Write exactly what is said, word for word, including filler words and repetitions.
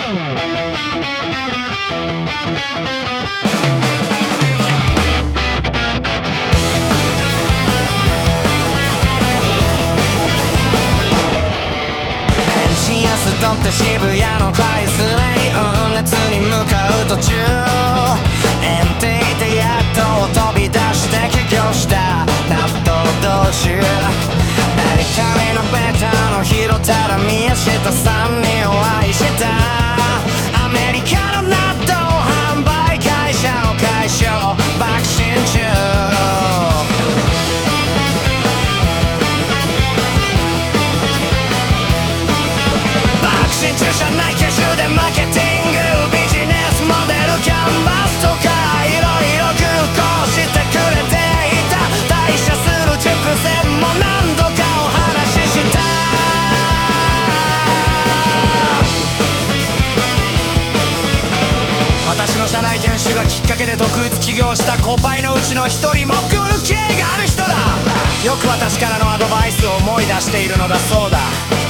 とって渋谷のカイスレイ運列に向かう途中エンティでやっと飛び出して起業した納豆道中バリカリのベタの広たら見やしたさんにんを愛したアメリカの納豆販売会社の会社を爆心中社内研修でマーケティングビジネスモデルキャンバスとかいろいろ空港してくれていた退社する直前も何度かお話しした私の社内研修がきっかけで独立起業したコパイのうちの一人もグル系がある人だよく私からのアドバイスを思い出しているのだそうだ